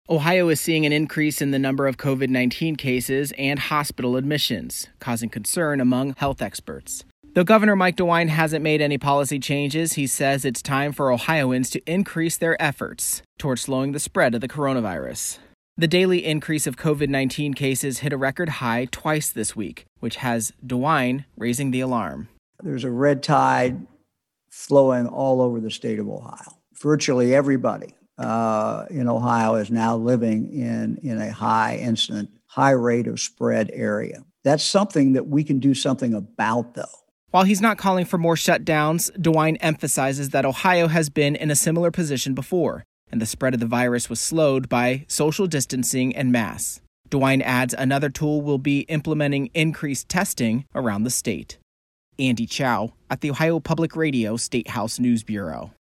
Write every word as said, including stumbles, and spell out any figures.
Ohio is seeing an increase in the number of COVID nineteen cases and hospital admissions, causing concern among health experts. Though Governor Mike DeWine hasn't made any policy changes, he says it's time for Ohioans to increase their efforts toward slowing the spread of the coronavirus. The daily increase of COVID nineteen cases hit a record high twice this week, which has DeWine raising the alarm. There's a red tide flowing all over the state of Ohio. Virtually everybody uh, in Ohio is now living in, in a high incident, high rate of spread area. That's something that we can do something about, though. While he's not calling for more shutdowns, DeWine emphasizes that Ohio has been in a similar position before, and the spread of the virus was slowed by social distancing and masks. DeWine adds another tool will be implementing increased testing around the state. Andy Chow at the Ohio Public Radio State House News Bureau.